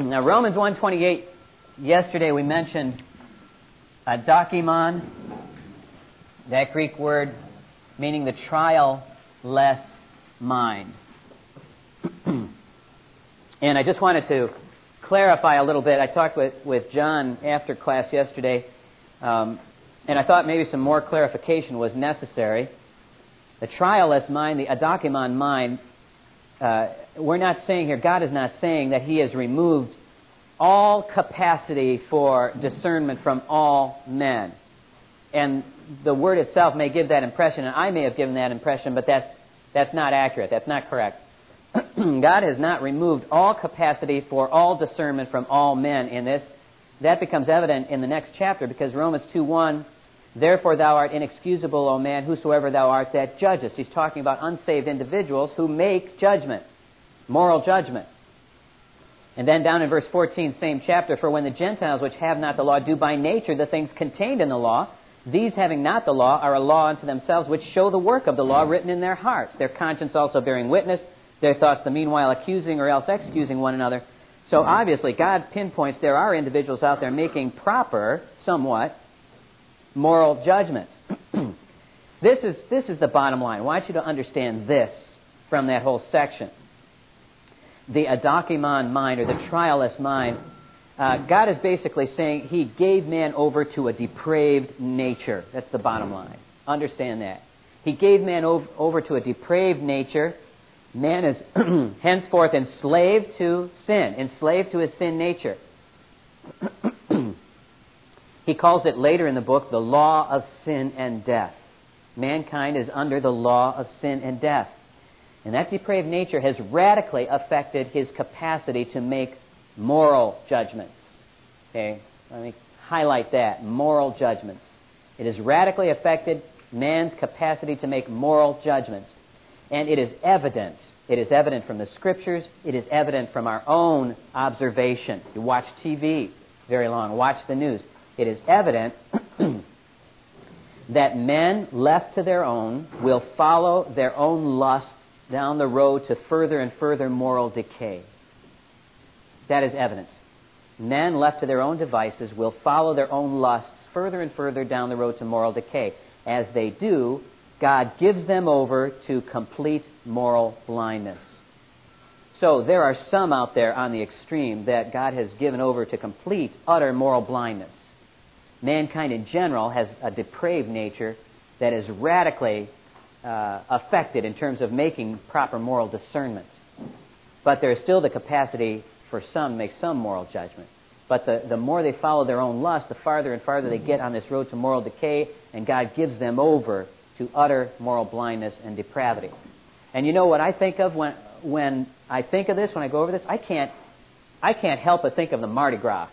Now, Romans 1:28, yesterday we mentioned adokimon, that Greek word meaning the trial-less mind. And I just wanted to clarify a little bit. I talked with John after class yesterday, and I thought maybe some more clarification was necessary. The trial-less mind, the adokimon mind, we're not saying here, God is not saying that He has removed all capacity for discernment from all men. And the word itself may give that impression, and I may have given that impression, but that's not accurate. That's not correct. God has not removed all capacity for all discernment from all men in this. That becomes evident in the next chapter, because Romans 2:1, therefore thou art inexcusable, O man, whosoever thou art that judgest. He's talking about unsaved individuals who make judgment, moral judgment. And then down in verse 14, same chapter, for when the Gentiles which have not the law do by nature the things contained in the law, these having not the law are a law unto themselves, which show the work of the law written in their hearts, their conscience also bearing witness, their thoughts the meanwhile accusing or else excusing one another. So obviously God pinpoints there are individuals out there making proper, somewhat, moral judgments. This is the bottom line. I want you to understand this from that whole section. The adokimon mind, or the trialless mind, God is basically saying He gave man over to a depraved nature. That's the bottom line. Understand that. He gave man over to a depraved nature. Man is henceforth enslaved to sin, enslaved to his sin nature. He calls it later in the book the law of sin and death. Mankind is under the law of sin and death. And that depraved nature has radically affected his capacity to make moral judgments. Okay, let me highlight that, moral judgments. It has radically affected man's capacity to make moral judgments. And it is evident. It is evident from the Scriptures. It is evident from our own observation. You watch TV very long, watch the news. It is evident that men left to their own will follow their own lusts down the road to further and further moral decay. That is evidence. Men left to their own devices will follow their own lusts further and further down the road to moral decay. As they do, God gives them over to complete moral blindness. So there are some out there on the extreme that God has given over to complete, utter moral blindness. Mankind in general has a depraved nature that is radically affected in terms of making proper moral discernment. But there is still the capacity for some to make some moral judgment. But the more they follow their own lust, the farther and farther they get on this road to moral decay, and God gives them over to utter moral blindness and depravity. And you know what I think of when I think of this, when I go over this? I can't help but think of the Mardi Gras.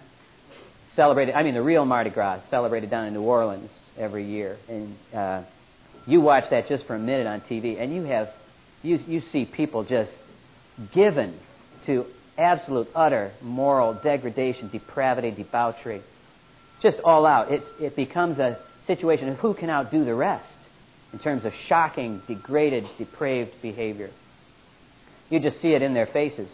The real Mardi Gras, celebrated down in New Orleans every year. And you watch that just for a minute on TV, and you see people just given to absolute, utter moral degradation, depravity, debauchery. Just all out. It becomes a situation of who can outdo the rest in terms of shocking, degraded, depraved behavior. You just see it in their faces.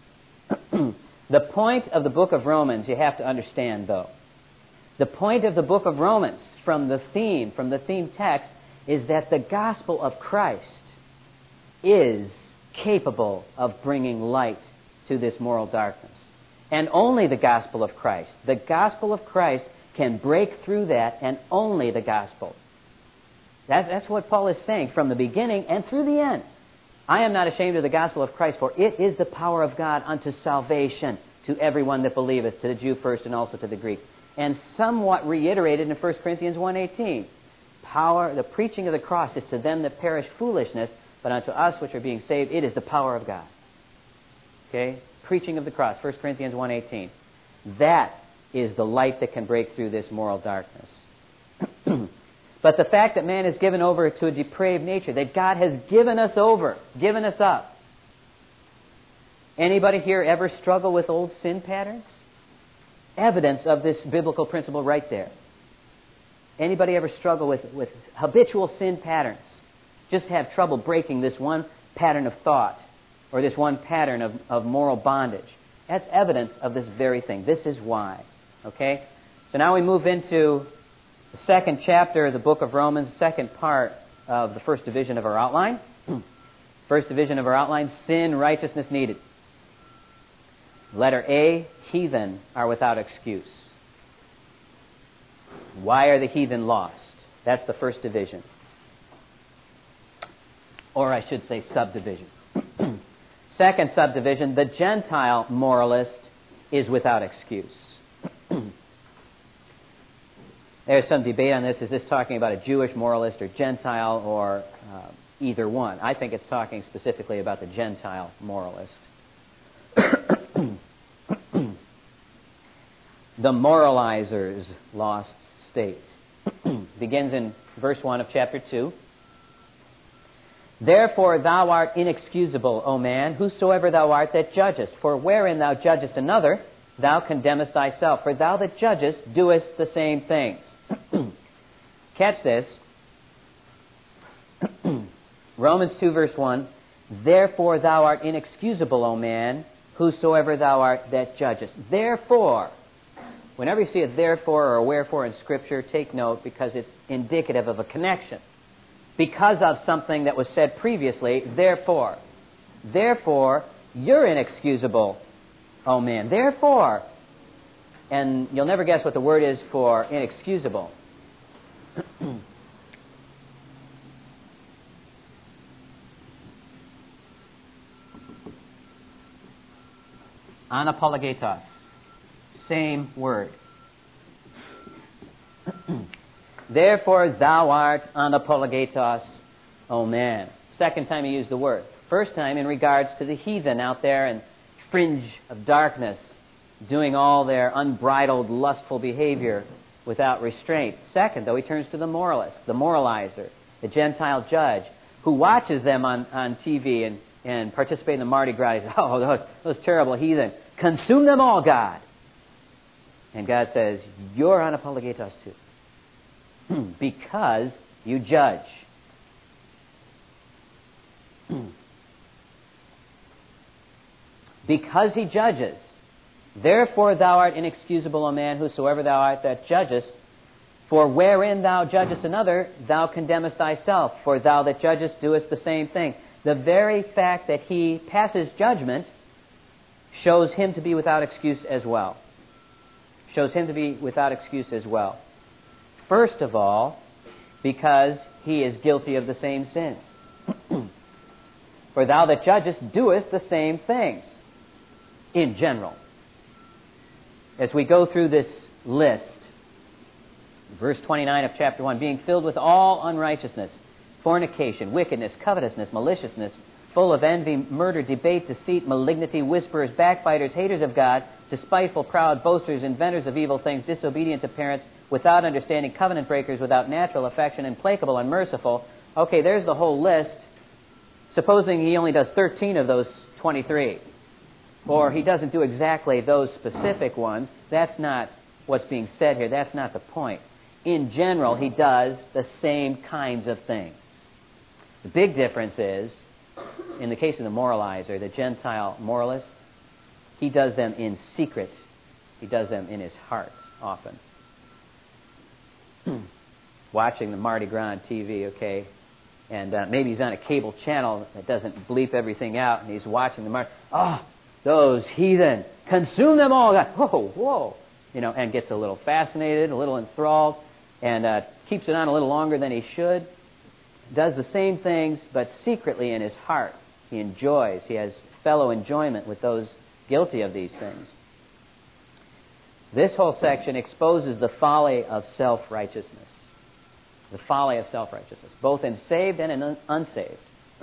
The point of the book of Romans, you have to understand, though. The point of the book of Romans, from the theme text, is that the gospel of Christ is capable of bringing light to this moral darkness. And only the gospel of Christ. The gospel of Christ can break through that, and only the gospel. That's what Paul is saying from the beginning and through the end. I am not ashamed of the gospel of Christ, for it is the power of God unto salvation to everyone that believeth, to the Jew first and also to the Greek. And somewhat reiterated in 1 Corinthians 1:18. The preaching of the cross is to them that perish foolishness, but unto us which are being saved, it is the power of God. Okay? Preaching of the cross, 1 Corinthians 1:18. That is the light that can break through this moral darkness. But the fact that man is given over to a depraved nature, that God has given us over, given us up. Anybody here ever struggle with old sin patterns? Evidence of this biblical principle right there. Anybody ever struggle with habitual sin patterns? Just have trouble breaking this one pattern of thought or this one pattern of moral bondage. That's evidence of this very thing. This is why. Okay? So now we move into the second chapter of the book of Romans, second part of the first division of our outline. First division of our outline, sin, righteousness needed. Letter A, heathen are without excuse. Why are the heathen lost? That's the first division. Or I should say subdivision. Second subdivision, the Gentile moralist is without excuse. There's some debate on this. Is this talking about a Jewish moralist or Gentile or either one? I think it's talking specifically about the Gentile moralist. The moralizer's lost state. Begins in verse 1 of chapter 2. Therefore thou art inexcusable, O man, whosoever thou art that judgest. For wherein thou judgest another, thou condemnest thyself. For thou that judgest doest the same things. Catch this. Romans 2 verse 1. Therefore thou art inexcusable, O man, whosoever thou art that judgest. Therefore. Whenever you see a therefore or a wherefore in Scripture, take note because it's indicative of a connection. Because of something that was said previously, therefore. Therefore, you're inexcusable, oh man. Therefore. And you'll never guess what the word is for inexcusable. Anapologetos. Same word. Therefore thou art anapologetos, O man. Second time he used the word. First time in regards to the heathen out there in fringe of darkness, doing all their unbridled, lustful behavior without restraint. Second, though, he turns to the moralist, the moralizer, the Gentile judge, who watches them on TV and participate in the Mardi Gras. He says, oh, those terrible heathen. Consume them all, God. And God says, you're anapologetos too. Because you judge. Because he judges. Therefore thou art inexcusable, O man, whosoever thou art that judgest. For wherein thou judgest another, thou condemnest thyself. For thou that judgest doest the same thing. The very fact that he passes judgment shows him to be without excuse as well. Shows him to be without excuse as well. First of all, because he is guilty of the same sin. For thou that judgest doest the same things. In general. As we go through this list, verse 29 of chapter 1, being filled with all unrighteousness, fornication, wickedness, covetousness, maliciousness, full of envy, murder, debate, deceit, malignity, whisperers, backbiters, haters of God, despiteful, proud, boasters, inventors of evil things, disobedient to parents, without understanding, covenant breakers, without natural affection, implacable, unmerciful. Okay, there's the whole list. Supposing he only does 13 of those 23. Or he doesn't do exactly those specific ones. That's not what's being said here. That's not the point. In general, he does the same kinds of things. The big difference is, in the case of the moralizer, the Gentile moralist, he does them in secret. He does them in his heart, often. Watching the Mardi Gras on TV, okay, and maybe he's on a cable channel that doesn't bleep everything out, and he's watching the Mardi. Oh, those heathen! Consume them all! Whoa, whoa! You know, and gets a little fascinated, a little enthralled, and keeps it on a little longer than he should. Does the same things, but secretly in his heart. He enjoys. He has fellow enjoyment with those guilty of these things. This whole section exposes the folly of self-righteousness. The folly of self-righteousness, both in saved and in unsaved.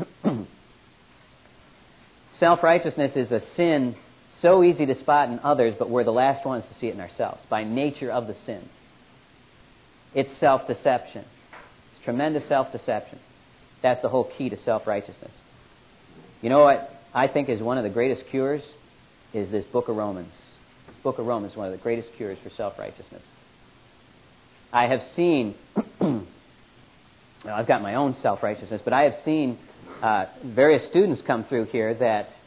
Self-righteousness is a sin so easy to spot in others, but we're the last ones to see it in ourselves, by nature of the sin. It's self-deception. It's tremendous self-deception. That's the whole key to self-righteousness. You know what I think is one of the greatest cures? Is this book of Romans. The book of Romans is one of the greatest cures for self-righteousness. I have seen, I've got my own self-righteousness, but I have seen various students come through here that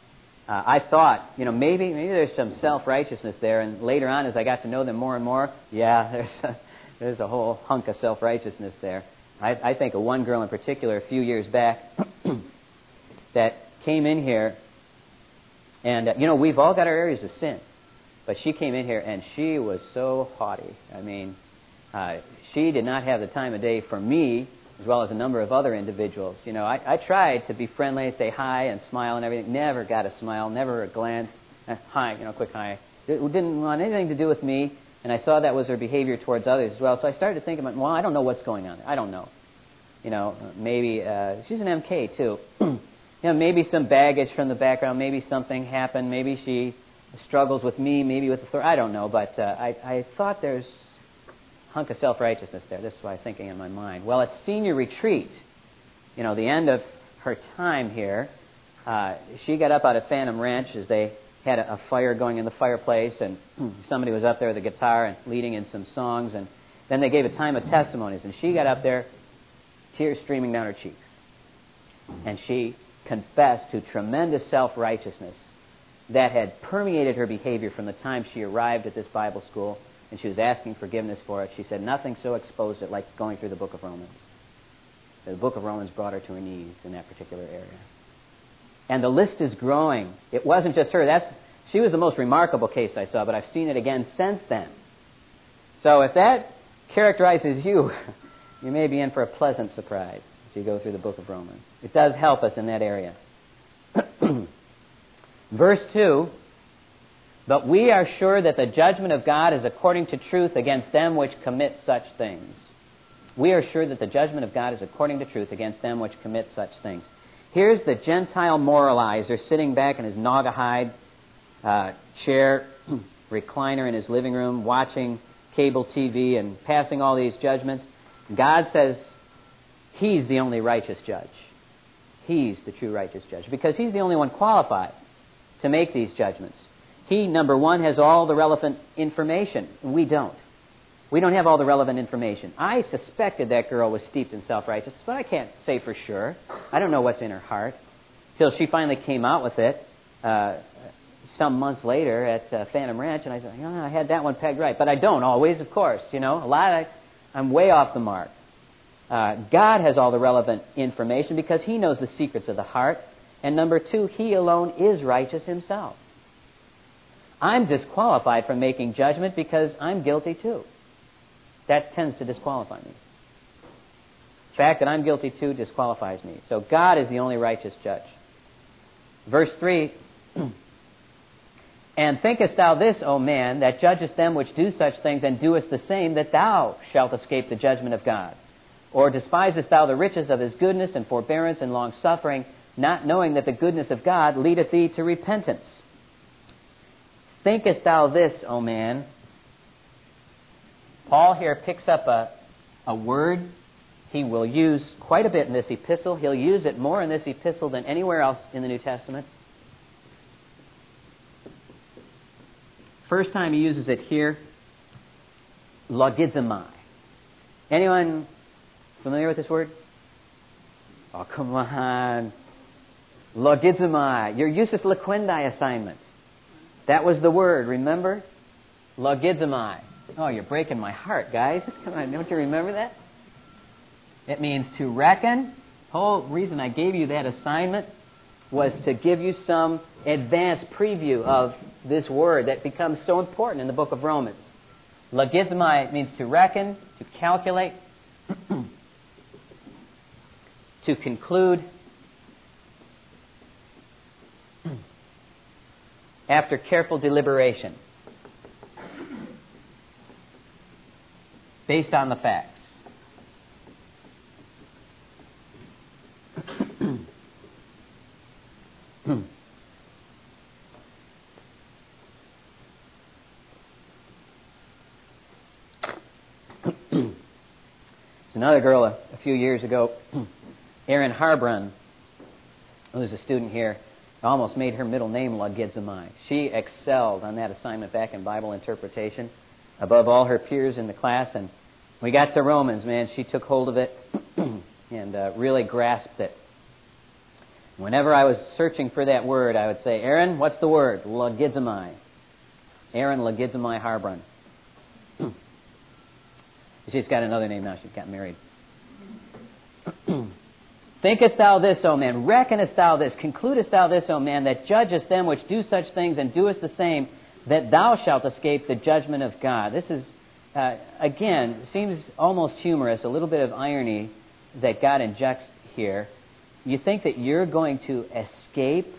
I thought, maybe there's some self-righteousness there. And later on, as I got to know them more and more, there's a whole hunk of self-righteousness there. I think of one girl in particular a few years back that came in here, and, we've all got our areas of sin. But she came in here, and she was so haughty. I mean, she did not have the time of day for me, as well as a number of other individuals. I tried to be friendly, say hi and smile and everything. Never got a smile, never a glance. Hi, quick hi. It didn't want anything to do with me, and I saw that was her behavior towards others as well. So I started to think about, I don't know what's going on. I don't know. Maybe she's an MK too. Maybe some baggage from the background. Maybe something happened. Maybe she struggles with me. Maybe with the I don't know. But I thought there's hunk of self-righteousness there. This is what I'm thinking in my mind. Well, at senior retreat, the end of her time here, she got up out of Phantom Ranch as they had a fire going in the fireplace, and somebody was up there with a guitar and leading in some songs, and then they gave a time of testimonies, and she got up there, tears streaming down her cheeks, and she confessed to tremendous self-righteousness that had permeated her behavior from the time she arrived at this Bible school, and she was asking forgiveness for it. She said nothing so exposed it like going through the book of Romans. The book of Romans brought her to her knees in that particular area. And the list is growing. It wasn't just her. She was the most remarkable case I saw, but I've seen it again since then. So if that characterizes you, you may be in for a pleasant surprise as you go through the book of Romans. It does help us in that area. Verse 2, but we are sure that the judgment of God is according to truth against them which commit such things. We are sure that the judgment of God is according to truth against them which commit such things. Here's the Gentile moralizer sitting back in his Naugahyde chair, recliner in his living room, watching cable TV and passing all these judgments. God says He's the only righteous judge. He's the true righteous judge because He's the only one qualified to make these judgments. He, number one, has all the relevant information. We don't. We don't have all the relevant information. I suspected that girl was steeped in self-righteousness, but I can't say for sure. I don't know what's in her heart. Till she finally came out with it some months later at Phantom Ranch, and I said, I had that one pegged right. But I don't always, of course. I'm way off the mark. God has all the relevant information because He knows the secrets of the heart. And number two, He alone is righteous Himself. I'm disqualified from making judgment because I'm guilty too. That tends to disqualify me. The fact that I'm guilty too disqualifies me. So God is the only righteous judge. Verse 3, and thinkest thou this, O man, that judgest them which do such things and doest the same, that thou shalt escape the judgment of God? Or despisest thou the riches of His goodness and forbearance and long-suffering, not knowing that the goodness of God leadeth thee to repentance? Thinkest thou this, O man? Paul here picks up a word he will use quite a bit in this epistle. He'll use it more in this epistle than anywhere else in the New Testament. First time he uses it here, logizomai. Anyone familiar with this word? Oh, come on. Logizomai, your usus loquendi assignment. That was the word, remember? Logizomai. Oh, you're breaking my heart, guys. Come on, don't you remember that? It means to reckon. The whole reason I gave you that assignment was to give you some advanced preview of this word that becomes so important in the book of Romans. Logizomai means to reckon, to calculate, to conclude. After careful deliberation. Based on the facts. There's another girl a few years ago, Erin Harbrun, who was a student here, almost made her middle name Logizomai. She excelled on that assignment back in Bible interpretation above all her peers in the class, and we got to Romans, man, she took hold of it and really grasped it. Whenever I was searching for that word, I would say, Aaron, what's the word? Logizomai. Aaron Logizomai Harbrun. She's got another name now. She's got married. Thinkest thou this, O man? Reckonest thou this? Concludest thou this, O man, that judgest them which do such things and doest the same, that thou shalt escape the judgment of God? This is, again, seems almost humorous, a little bit of irony that God injects here. You think that you're going to escape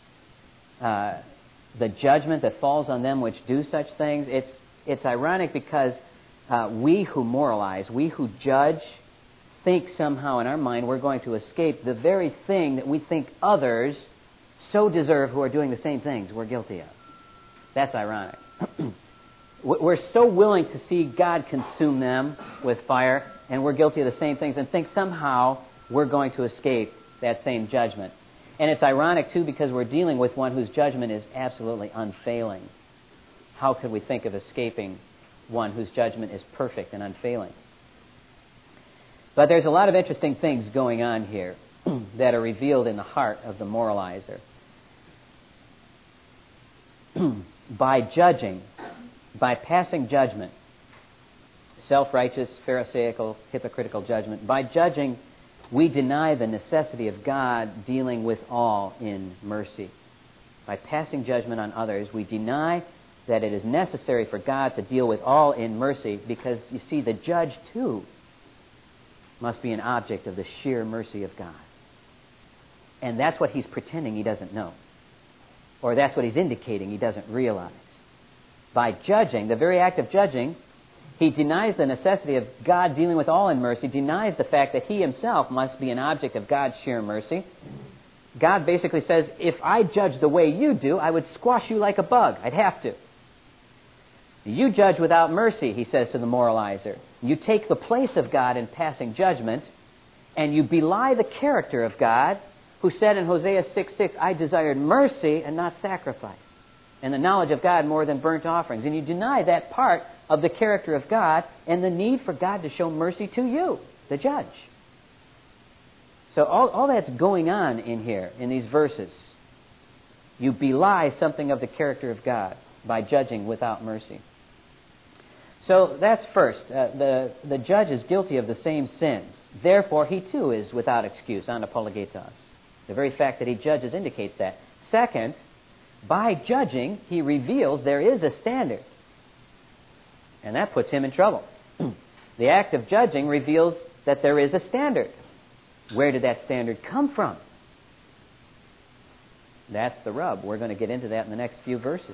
the judgment that falls on them which do such things? It's ironic because we who moralize, we who judge, think somehow in our mind we're going to escape the very thing that we think others so deserve who are doing the same things we're guilty of. That's ironic. We're so willing to see God consume them with fire, and we're guilty of the same things, and think somehow we're going to escape that same judgment. And it's ironic, too, because we're dealing with one whose judgment is absolutely unfailing. How could we think of escaping one whose judgment is perfect and unfailing? But there's a lot of interesting things going on here that are revealed in the heart of the moralizer. By judging, by passing judgment, self-righteous, pharisaical, hypocritical judgment, by judging, we deny the necessity of God dealing with all in mercy. By passing judgment on others, we deny that it is necessary for God to deal with all in mercy, because, you see, the judge, too, must be an object of the sheer mercy of God. And that's what he's pretending he doesn't know. Or that's what he's indicating he doesn't realize. By judging, the very act of judging, he denies the necessity of God dealing with all in mercy, denies the fact that he himself must be an object of God's sheer mercy. God basically says, if I judge the way you do, I would squash you like a bug. I'd have to. You judge without mercy, he says to the moralizer. You take the place of God in passing judgment, and you belie the character of God, who said in Hosea 6:6, I desired mercy and not sacrifice, and the knowledge of God more than burnt offerings. And you deny that part of the character of God and the need for God to show mercy to you, the judge. So all that's going on in here, in these verses. You belie something of the character of God by judging without mercy. So that's first. The judge is guilty of the same sins. Therefore, he too is without excuse, anapologetos. The very fact that he judges indicates that. Second, by judging, he reveals there is a standard. And that puts him in trouble. The act of judging reveals that there is a standard. Where did that standard come from? That's the rub. We're going to get into that in the next few verses.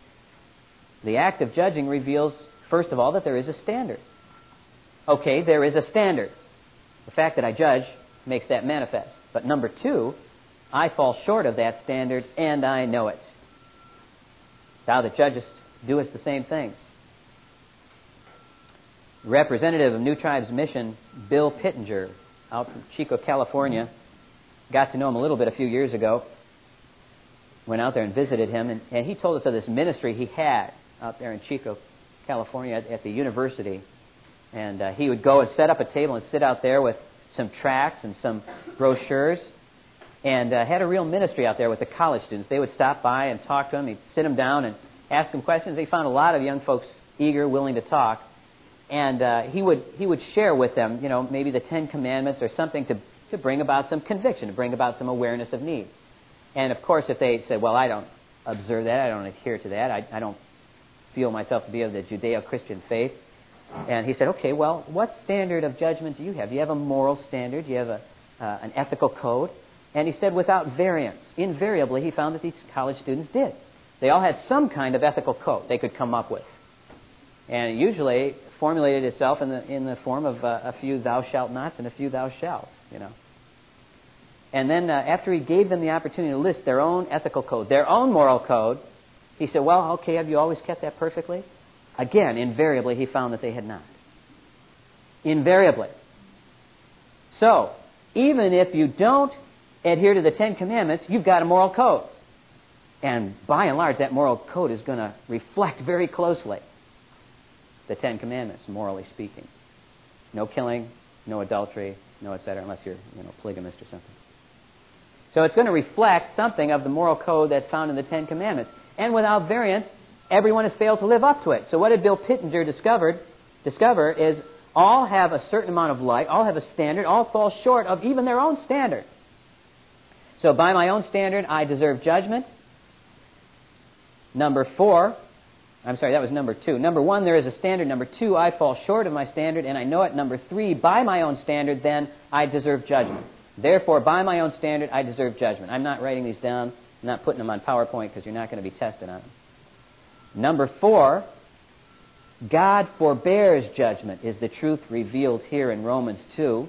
The act of judging reveals, first of all, that there is a standard. Okay, there is a standard. The fact that I judge makes that manifest. But number two, I fall short of that standard, and I know it. Thou that judgest doest the same things. Representative of New Tribes Mission, Bill Pittenger, out from Chico, California, got to know him a little bit a few years ago. Went out there and visited him, and he told us of this ministry he had out there in Chico, California, at the university. And he would go and set up a table and sit out there with some tracts and some brochures, and had a real ministry out there with the college students. They would stop by and talk to him. He'd sit them down and ask them questions. He found a lot of young folks eager, willing to talk. And he would share with them, maybe the Ten Commandments or something to bring about some conviction, to bring about some awareness of need. And, of course, if they said, well, I don't observe that, I don't adhere to that, I don't feel myself to be of the Judeo-Christian faith. And he said, okay, well, what standard of judgment do you have? Do you have a moral standard? Do you have an ethical code? And he said, without variance. Invariably, he found that these college students did. They all had some kind of ethical code they could come up with. And it usually formulated itself in the form of a few thou shalt nots and a few thou shalt, And then after he gave them the opportunity to list their own ethical code, their own moral code, he said, well, okay, have you always kept that perfectly? Again, invariably, he found that they had not. Invariably. So, even if you don't adhere to the Ten Commandments, you've got a moral code. And by and large, that moral code is going to reflect very closely the Ten Commandments, morally speaking. No killing, no adultery, no etc., unless you're polygamist or something. So it's going to reflect something of the moral code that's found in the Ten Commandments. And without variance, everyone has failed to live up to it. So what did Bill Pittenger discover is all have a certain amount of light, all have a standard, all fall short of even their own standard. So by my own standard, I deserve judgment. Number 4, I'm sorry, that was number 2. Number 1, there is a standard. Number 2, I fall short of my standard, and I know it. Number 3, by my own standard, then I deserve judgment. Therefore, by my own standard, I deserve judgment. I'm not writing these down. I'm not putting them on PowerPoint because you're not going to be tested on them. Number 4, God forbears judgment is the truth revealed here in Romans 2.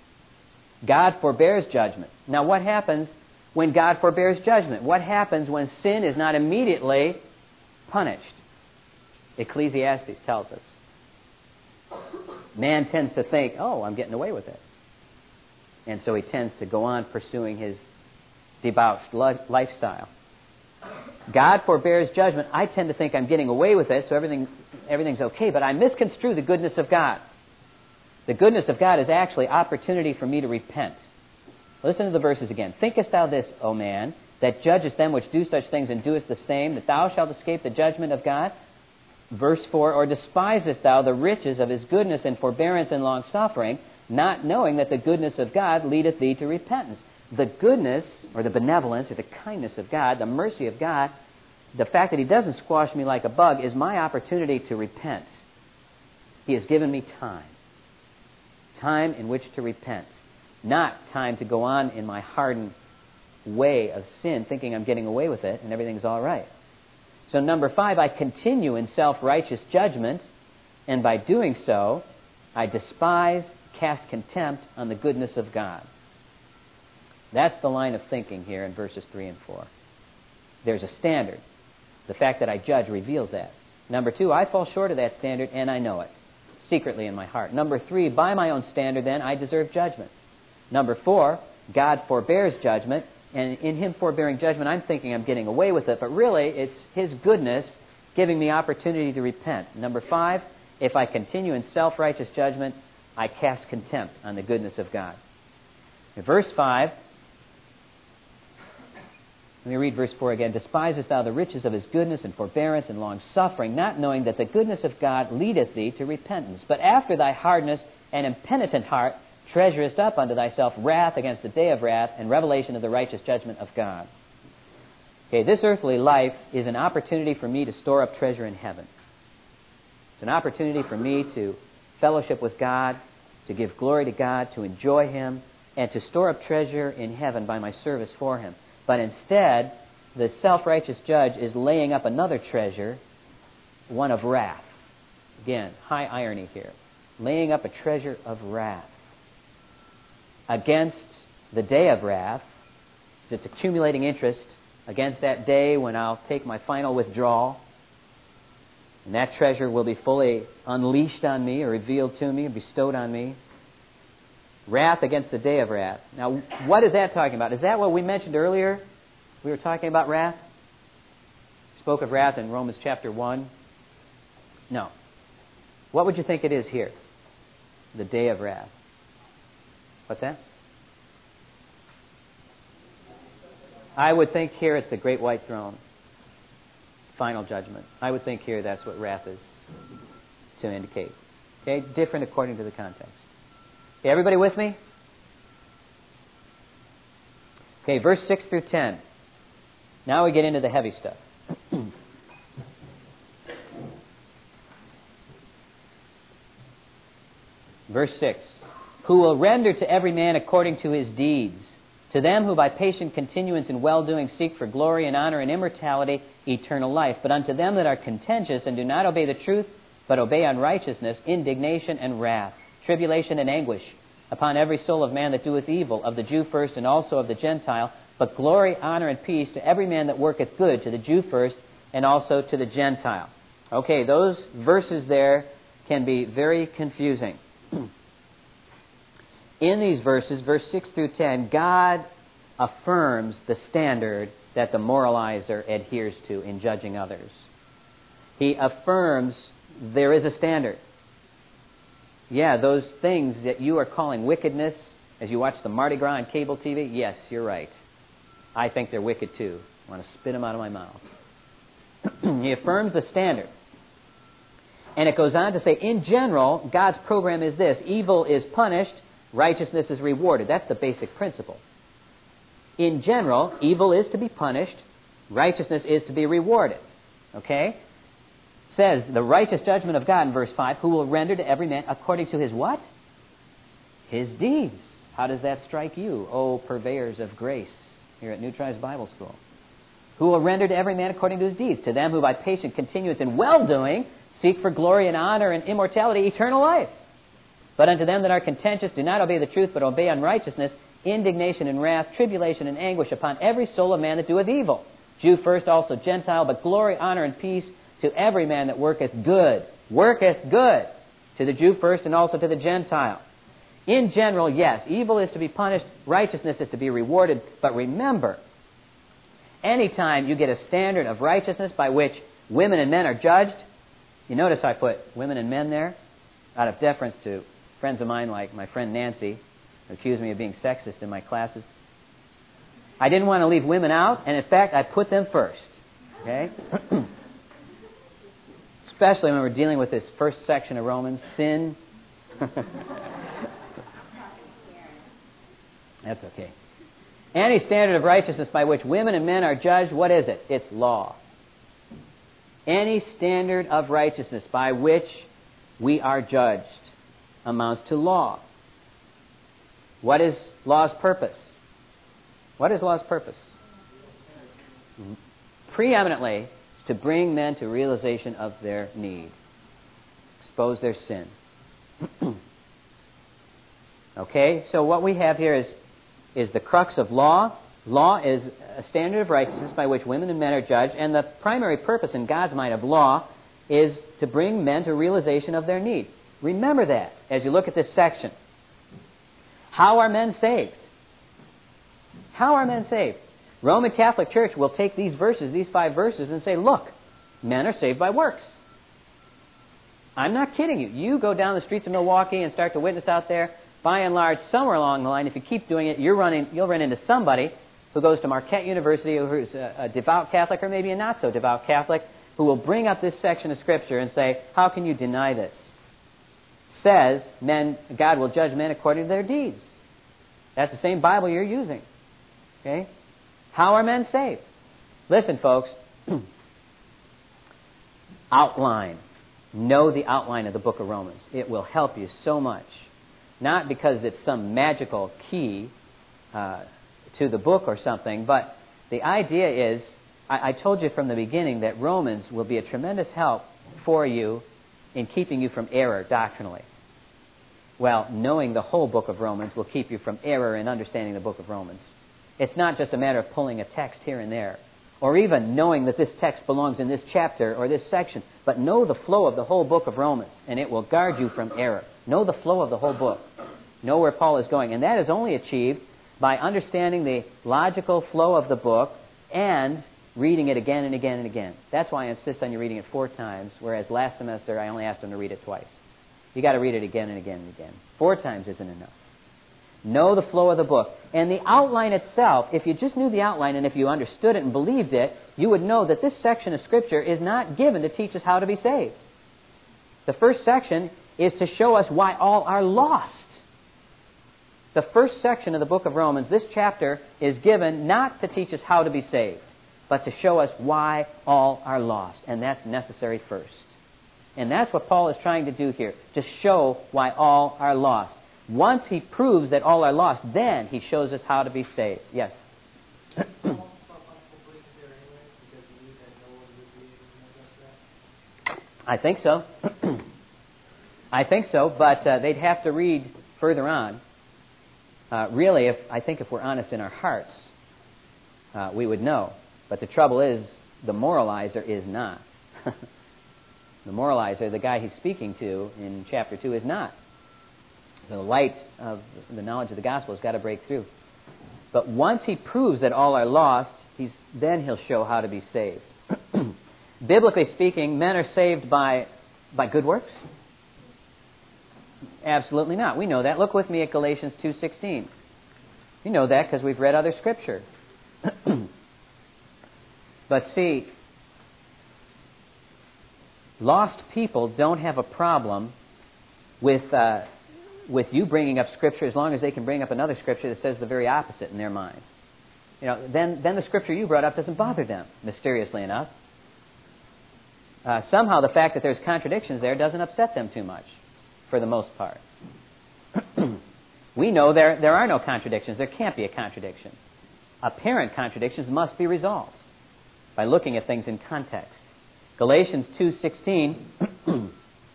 God forbears judgment. Now, what happens when God forbears judgment? What happens when sin is not immediately punished? Ecclesiastes tells us. Man tends to think, oh, I'm getting away with it. And so he tends to go on pursuing his debauched lifestyle. God forbears judgment. I tend to think I'm getting away with it, so everything's okay, but I misconstrue the goodness of God. The goodness of God is actually opportunity for me to repent. Listen to the verses again. Thinkest thou this, O man, that judgest them which do such things and doest the same, that thou shalt escape the judgment of God? Verse 4, or despisest thou the riches of his goodness and forbearance and long-suffering, not knowing that the goodness of God leadeth thee to repentance? The goodness, or the benevolence, or the kindness of God, the mercy of God, the fact that he doesn't squash me like a bug is my opportunity to repent. He has given me time. Time in which to repent. Not time to go on in my hardened way of sin, thinking I'm getting away with it and everything's all right. So number 5, I continue in self-righteous judgment, and by doing so, I despise, cast contempt on the goodness of God. That's the line of thinking here in verses 3 and 4. There's a standard. The fact that I judge reveals that. Number 2, I fall short of that standard, and I know it, secretly in my heart. Number 3, by my own standard, then, I deserve judgment. Number 4, God forbears judgment, and in Him forbearing judgment, I'm thinking I'm getting away with it, but really, it's His goodness giving me opportunity to repent. Number 5, if I continue in self-righteous judgment, I cast contempt on the goodness of God. In verse 5, let me read verse 4 again. Despisest thou the riches of his goodness and forbearance and long-suffering, not knowing that the goodness of God leadeth thee to repentance? But after thy hardness and impenitent heart treasurest up unto thyself wrath against the day of wrath and revelation of the righteous judgment of God. Okay, this earthly life is an opportunity for me to store up treasure in heaven. It's an opportunity for me to fellowship with God, to give glory to God, to enjoy Him, and to store up treasure in heaven by my service for Him. But instead, the self-righteous judge is laying up another treasure, one of wrath. Again, high irony here. Laying up a treasure of wrath against the day of wrath. So it's accumulating interest against that day when I'll take my final withdrawal. And that treasure will be fully unleashed on me or revealed to me or bestowed on me. Wrath against the day of wrath. Now, what is that talking about? Is that what we mentioned earlier? We were talking about wrath? We spoke of wrath in Romans chapter 1. No. What would you think it is here? The day of wrath. What's that? I would think here it's the great white throne. Final judgment. I would think here that's what wrath is to indicate. Okay? Different according to the context. Okay, everybody with me? Okay, verse 6 through 10. Now we get into the heavy stuff. Verse 6. Who will render to every man according to his deeds. To them who by patient continuance in well-doing seek for glory and honor and immortality, eternal life. But unto them that are contentious and do not obey the truth, but obey unrighteousness, indignation and wrath, tribulation and anguish, upon every soul of man that doeth evil, of the Jew first and also of the Gentile, but glory, honor, and peace to every man that worketh good, to the Jew first and also to the Gentile. Okay, those verses there can be very confusing. In these verses, verse 6 through 10, God affirms the standard that the moralizer adheres to in judging others. He affirms there is a standard. Yeah, those things that you are calling wickedness, as you watch the Mardi Gras on cable TV, yes, you're right. I think they're wicked too. I want to spit them out of my mouth. He affirms the standard. And it goes on to say, in general, God's program is this: evil is punished, righteousness is rewarded. That's the basic principle. In general, evil is to be punished, righteousness is to be rewarded. Okay? Says, the righteous judgment of God in verse 5, who will render to every man according to his what? His deeds. How does that strike you, O purveyors of grace, here at New Tribes Bible School? Who will render to every man according to his deeds? To them who by patient continuance in well-doing seek for glory and honor and immortality, eternal life. But unto them that are contentious, do not obey the truth, but obey unrighteousness, indignation and wrath, tribulation and anguish upon every soul of man that doeth evil. Jew first, also Gentile, but glory, honor, and peace to every man that worketh good. Worketh good. To the Jew first, and also to the Gentile. In general, yes, evil is to be punished, righteousness is to be rewarded. But remember, anytime you get a standard of righteousness by which women and men are judged, you notice I put women and men there out of deference to friends of mine like my friend Nancy, who accused me of being sexist in my classes. I didn't want to leave women out, and in fact, I put them first. Okay? Especially when we're dealing with this first section of Romans, sin. That's okay. Any standard of righteousness by which women and men are judged, what is it? It's law. Any standard of righteousness by which we are judged amounts to law. What is law's purpose? What is law's purpose? Preeminently, it's to bring men to realization of their need. Expose their sin. Okay, so what we have here is the crux of law. Law is a standard of righteousness by which women and men are judged, and the primary purpose in God's mind of law is to bring men to realization of their need. Remember that as you look at this section. How are men saved? How are men saved? Roman Catholic Church will take these verses, these 5 verses, and say, look, men are saved by works. I'm not kidding you. You go down the streets of Milwaukee and start to witness out there. By and large, somewhere along the line, if you keep doing it, you'll run into somebody who goes to Marquette University, who's a devout Catholic or maybe a not-so-devout Catholic, who will bring up this section of Scripture and say, how can you deny this? Says, God will judge men according to their deeds. That's the same Bible you're using. Okay? How are men saved? Listen, folks. Outline. Know the outline of the book of Romans. It will help you so much. Not because it's some magical key to the book or something, but the idea is, I told you from the beginning that Romans will be a tremendous help for you in keeping you from error doctrinally. Well, knowing the whole book of Romans will keep you from error in understanding the book of Romans. It's not just a matter of pulling a text here and there, or even knowing that this text belongs in this chapter or this section, but know the flow of the whole book of Romans, and it will guard you from error. Know the flow of the whole book. Know where Paul is going. And that is only achieved by understanding the logical flow of the book and reading it again and again and again. That's why I insist on you reading it 4 times, whereas last semester I only asked them to read it twice. You've got to read it again and again and again. 4 times isn't enough. Know the flow of the book. And the outline itself, if you just knew the outline and if you understood it and believed it, you would know that this section of Scripture is not given to teach us how to be saved. The first section is to show us why all are lost. The first section of the book of Romans, this chapter, is given not to teach us how to be saved, but to show us why all are lost. And that's necessary first. And that's what Paul is trying to do here, to show why all are lost. Once he proves that all are lost, then he shows us how to be saved. Yes? I think so. I think so, but they'd have to read further on. Really, if we're honest in our hearts, we would know. But the trouble is, the moralizer is not. The moralizer, the guy he's speaking to in chapter 2, is not. The light of the knowledge of the gospel has got to break through. But once he proves that all are lost, then he'll show how to be saved. Biblically speaking, men are saved by good works? Absolutely not. We know that. Look with me at Galatians 2:16. You know that because we've read other Scripture. But see, lost people don't have a problem with you bringing up Scripture as long as they can bring up another Scripture that says the very opposite in their minds. Then the Scripture you brought up doesn't bother them, mysteriously enough. Somehow the fact that there's contradictions there doesn't upset them too much, for the most part. We know there are no contradictions. There can't be a contradiction. Apparent contradictions must be resolved by looking at things in context. Galatians 2:16,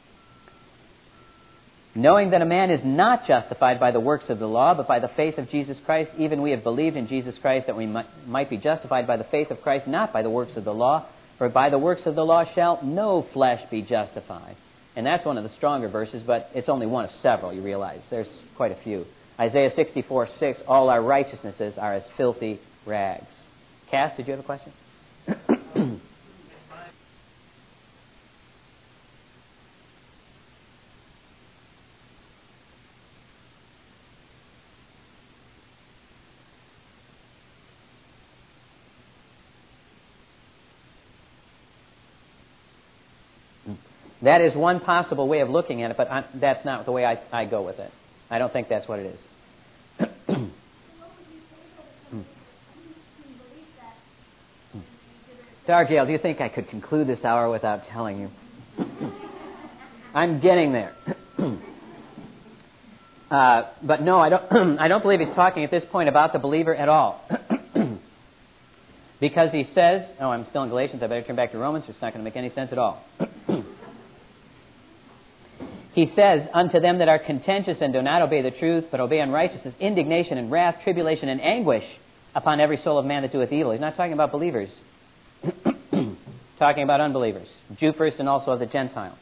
knowing that a man is not justified by the works of the law, but by the faith of Jesus Christ, even we have believed in Jesus Christ that we might be justified by the faith of Christ, not by the works of the law. For by the works of the law shall no flesh be justified. And that's one of the stronger verses, but it's only one of several, you realize. There's quite a few. Isaiah 64:6, all our righteousnesses are as filthy rags. Cass, did you have a question? That is one possible way of looking at it, but that's not the way I go with it. I don't think that's what it is. Dargiel, do you think I could conclude this hour without telling you? I'm getting there. But no, I don't. I don't believe he's talking at this point about the believer at all, because he says, "Oh, I'm still in Galatians. I better turn back to Romans. It's not going to make any sense at all." He says, unto them that are contentious and do not obey the truth, but obey unrighteousness, indignation and wrath, tribulation and anguish upon every soul of man that doeth evil. He's not talking about believers. Talking about unbelievers. Jew first and also of the Gentile.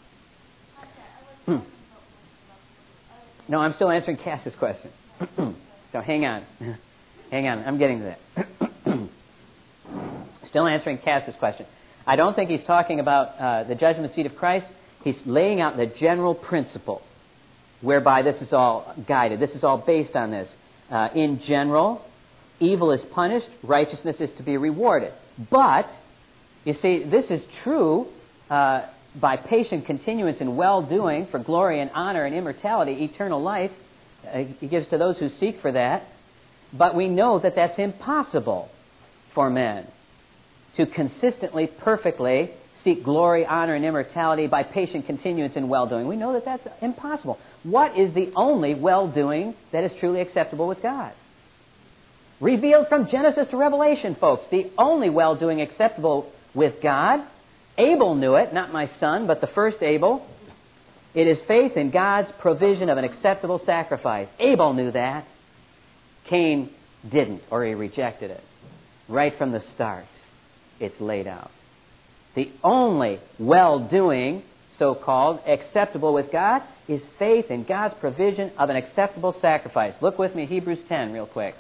No, I'm still answering Cass's question. So hang on. Hang on. I'm getting to that. Still answering Cass's question. I don't think he's talking about the judgment seat of Christ. He's laying out the general principle whereby this is all guided. This is all based on this. In general, evil is punished, righteousness is to be rewarded. But, you see, this is true by patient continuance in well-doing for glory and honor and immortality, eternal life. He gives to those who seek for that. But we know that that's impossible for men to consistently, perfectly seek glory, honor, and immortality by patient continuance in well-doing. We know that that's impossible. What is the only well-doing that is truly acceptable with God? Revealed from Genesis to Revelation, folks. The only well-doing acceptable with God. Abel knew it, not my son, but the first Abel. It is faith in God's provision of an acceptable sacrifice. Abel knew that. Cain didn't, or he rejected it. Right from the start, it's laid out. The only well-doing, so-called, acceptable with God is faith in God's provision of an acceptable sacrifice. Look with me, Hebrews 10, real quick.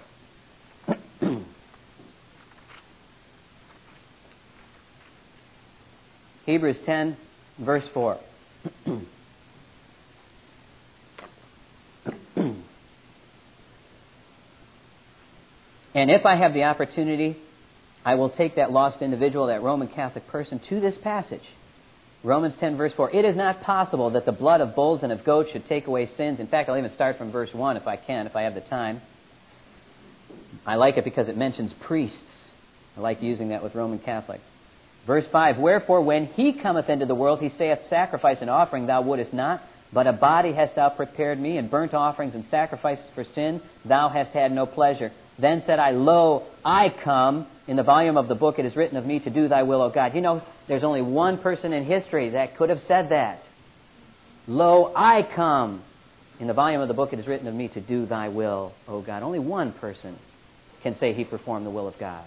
Hebrews 10, verse 4. And if I have the opportunity, I will take that lost individual, that Roman Catholic person, to this passage. Romans 10, verse 4. It is not possible that the blood of bulls and of goats should take away sins. In fact, I'll even start from verse 1 if I can, if I have the time. I like it because it mentions priests. I like using that with Roman Catholics. Verse 5. Wherefore, when he cometh into the world, he saith, sacrifice and offering thou wouldest not, but a body hast thou prepared me, and burnt offerings and sacrifices for sin thou hast had no pleasure. Then said I, Lo, I come. In the volume of the book it is written of me to do thy will, O God. You know, there's only one person in history that could have said that. Lo, I come. In the volume of the book it is written of me to do thy will, O God. Only one person can say he performed the will of God.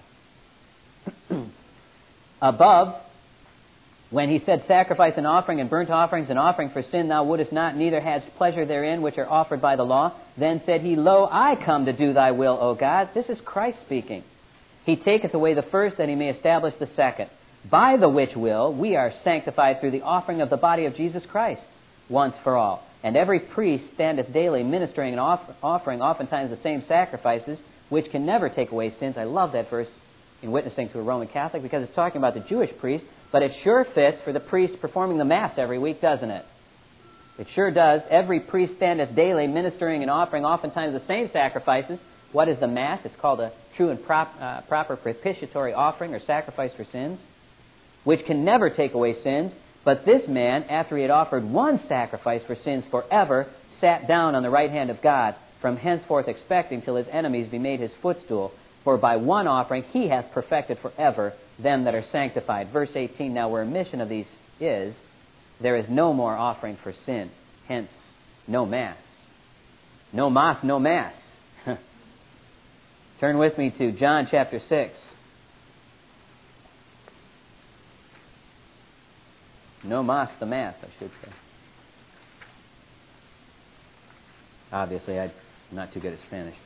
Above, when he said, sacrifice and offering and burnt offerings and offering for sin thou wouldest not, neither hadst pleasure therein, which are offered by the law. Then said he, Lo, I come to do thy will, O God. This is Christ speaking. He taketh away the first, that he may establish the second. By the which will we are sanctified through the offering of the body of Jesus Christ, once for all. And every priest standeth daily ministering and offering oftentimes the same sacrifices, which can never take away sins. I love that verse in witnessing to a Roman Catholic because it's talking about the Jewish priest, but it sure fits for the priest performing the Mass every week, doesn't it? It sure does. Every priest standeth daily, ministering and offering oftentimes the same sacrifices. What is the Mass? It's called a true and proper propitiatory offering or sacrifice for sins, which can never take away sins. But this man, after he had offered one sacrifice for sins forever, sat down on the right hand of God, from henceforth expecting till his enemies be made his footstool. For by one offering he hath perfected forever them that are sanctified. Verse 18, now where remission of these is, there is no more offering for sin. Hence, no Mass. No Mass, no Mass. Turn with me to John chapter 6. No Mass, the Mass, I should say. Obviously, I'm not too good at Spanish.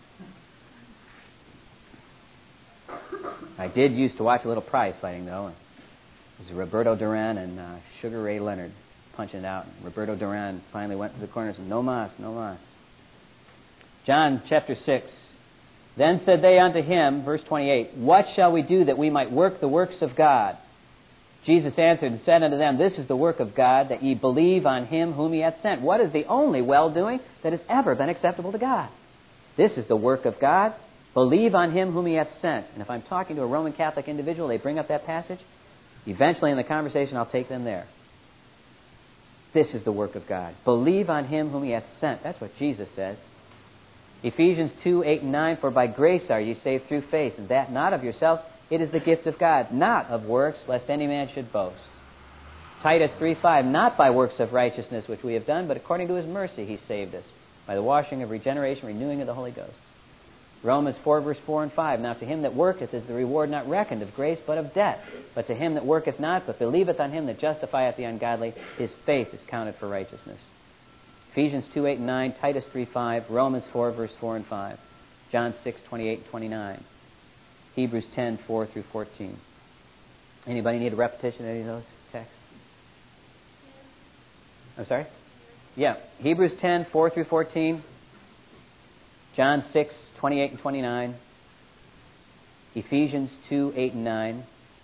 I did used to watch a little prize fighting, though. It was Roberto Duran and Sugar Ray Leonard punching it out. And Roberto Duran finally went to the corner and said, no Mas, no Mas. John chapter 6. Then said they unto him, verse 28, what shall we do that we might work the works of God? Jesus answered and said unto them, this is the work of God, that ye believe on him whom he hath sent. What is the only well-doing that has ever been acceptable to God? This is the work of God. Believe on him whom he hath sent. And if I'm talking to a Roman Catholic individual, they bring up that passage, eventually in the conversation I'll take them there. This is the work of God. Believe on him whom he hath sent. That's what Jesus says. Ephesians 2, 8 and 9, for by grace are ye saved through faith, and that not of yourselves, it is the gift of God, not of works, lest any man should boast. Titus 3, 5, not by works of righteousness which we have done, but according to his mercy he saved us, by the washing of regeneration, renewing of the Holy Ghost. Romans 4, verse 4 and 5, now to him that worketh is the reward not reckoned of grace, but of debt. But to him that worketh not, but believeth on him that justifieth the ungodly, his faith is counted for righteousness. Ephesians 2, 8 and 9, Titus 3, 5, Romans 4, verse 4 and 5, John 6, 28 and 29, Hebrews 10, 4 through 14. Anybody need a repetition of any of those texts? I'm sorry? Yeah. Hebrews 10, 4 through 14, John 6, 28 and 29, Ephesians 2, 8 and 9,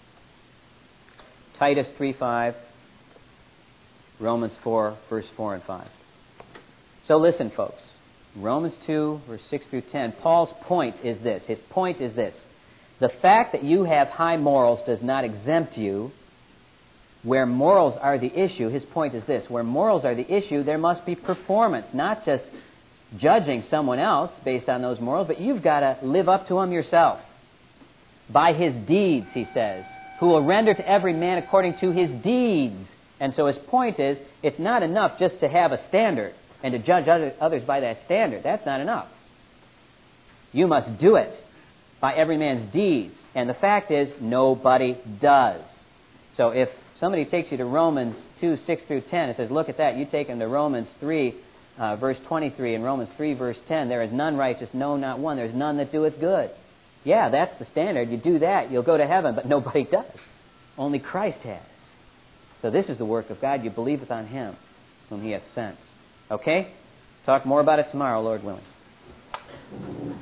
Titus 3, 5, Romans 4, verse 4 and 5. So listen, folks. Romans 2, verse 6 through 10, Paul's point is this. His point is this. The fact that you have high morals does not exempt you. Where morals are the issue, his point is this. Where morals are the issue, there must be performance, not just judging someone else based on those morals, but you've got to live up to them yourself. By his deeds, he says, who will render to every man according to his deeds. And so his point is, it's not enough just to have a standard and to judge others by that standard. That's not enough. You must do it by every man's deeds. And the fact is, nobody does. So if somebody takes you to Romans 2, 6 through 10, it says, look at that. You take them to Romans 3, verse 23, and Romans 3, verse 10, there is none righteous, no, not one. There's none that doeth good. Yeah, that's the standard. You do that, you'll go to heaven, but nobody does. Only Christ has. So this is the work of God. You believeth on him whom he hath sent. Okay? Talk more about it tomorrow, Lord willing.